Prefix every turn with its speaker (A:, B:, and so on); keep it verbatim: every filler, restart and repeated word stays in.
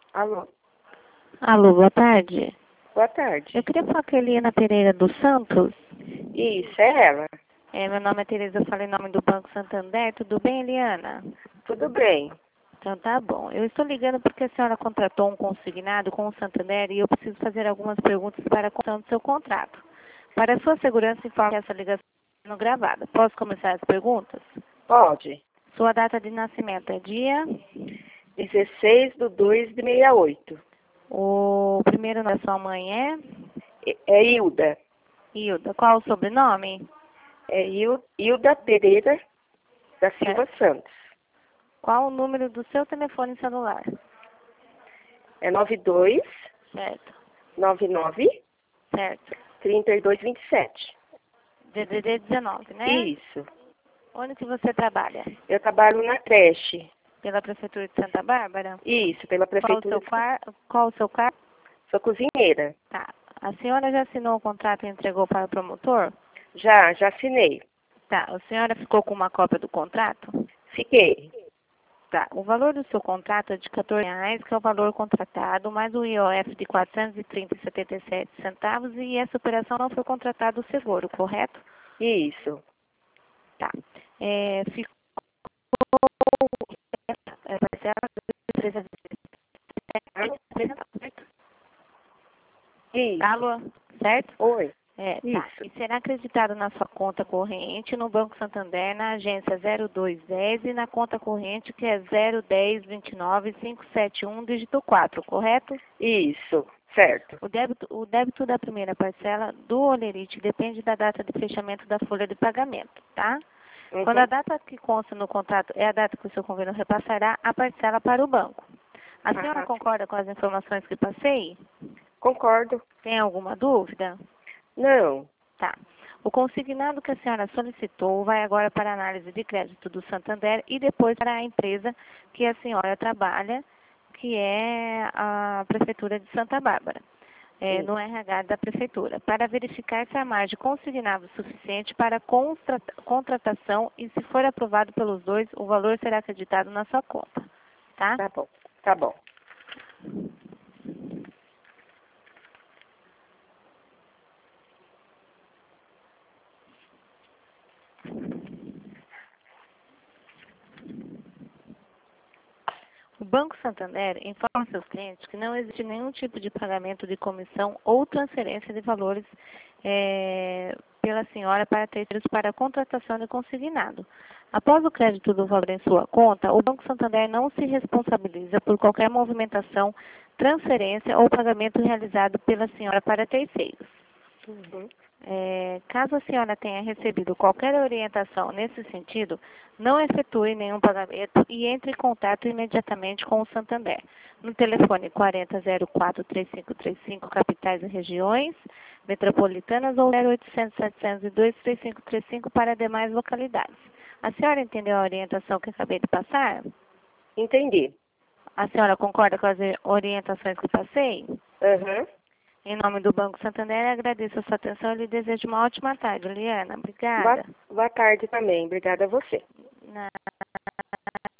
A: Alô,
B: Alô, boa tarde.
A: boa tarde.
B: Eu queria falar com a Eliana Pereira dos Santos.
A: Isso, é ela.
B: É, meu nome é Tereza, eu falo em nome do Banco Santander. Tudo bem, Eliana?
A: Tudo bem.
B: Então tá bom. Eu estou ligando porque a senhora contratou um consignado com o Santander e eu preciso fazer algumas perguntas para a condição do seu contrato. Para a sua segurança, informe que essa ligação está sendo gravada. Posso começar as perguntas?
A: Pode.
B: Sua data de nascimento é dia?
A: dezesseis de dois de sessenta e oito.
B: O primeiro nome da sua mãe é?
A: É é Hilda.
B: Hilda. Qual o sobrenome?
A: É Hil- Hilda Pereira da Silva Santos.
B: Qual o número do seu telefone celular?
A: É nove dois
B: Certo,
A: nove nove
B: certo.
A: três dois dois sete.
B: D D D dezenove, né?
A: Isso.
B: Onde que você trabalha?
A: Eu trabalho na creche.
B: Pela Prefeitura de Santa Bárbara?
A: Isso, pela
B: Qual o
A: prefeitura.
B: seu, quar... Qual o seu cargo?
A: Sou cozinheira.
B: Tá. A senhora já assinou o contrato e entregou para o promotor?
A: Já, já assinei.
B: Tá. A senhora ficou com uma cópia do contrato?
A: Fiquei.
B: Tá. O valor do seu contrato é de quatorze reais, que é o valor contratado, mais o I O F de quatrocentos e trinta vírgula setenta e sete centavos, e essa operação não foi contratado o seguro, correto?
A: Isso.
B: Tá. É, ficou é, parcela de trezentos e sessenta, certo?
A: Isso.
B: Alô, certo?
A: Oi.
B: É, tá.
A: Isso.
B: E será acreditado na sua conta corrente no Banco Santander, na agência zero dois um zero e na conta corrente que é zero dez vinte e nove cinco sete um, dígito quatro, correto?
A: Isso. Certo.
B: O débito, o débito da primeira parcela do Olerite depende da data de fechamento da folha de pagamento, tá?
A: Uhum.
B: Quando a data que consta no contrato é a data que o seu convênio repassará a parcela para o banco. A senhora
A: Aham.
B: concorda com as informações que passei?
A: Concordo.
B: Tem alguma dúvida?
A: Não.
B: Tá. O consignado que a senhora solicitou vai agora para a análise de crédito do Santander e depois para a empresa que a senhora trabalha, que é a Prefeitura de Santa Bárbara, é, no R H da Prefeitura, para verificar se a margem consignada é suficiente para a constra- contratação e, se for aprovado pelos dois, o valor será acreditado na sua conta. Tá?
A: Tá bom. Tá bom.
B: O Banco Santander informa seus clientes que não existe nenhum tipo de pagamento de comissão ou transferência de valores eh, pela senhora para terceiros para a contratação de consignado. Após o crédito do valor em sua conta, o Banco Santander não se responsabiliza por qualquer movimentação, transferência ou pagamento realizado pela senhora para terceiros.
A: Uhum.
B: É, caso a senhora tenha recebido qualquer orientação nesse sentido, não efetue nenhum pagamento e entre em contato imediatamente com o Santander, no telefone quarenta zero quatro três cinco três cinco, capitais e regiões metropolitanas, ou zero oitocentos setecentos e dois três cinco três cinco para demais localidades. A senhora entendeu a orientação que acabei de passar?
A: Entendi.
B: A senhora concorda com as orientações que passei?
A: Aham.
B: Em nome do Banco Santander, agradeço a sua atenção e lhe desejo uma ótima tarde, Liana.
A: Boa,
B: Obrigada.
A: boa tarde também. Obrigada a você.
B: Na-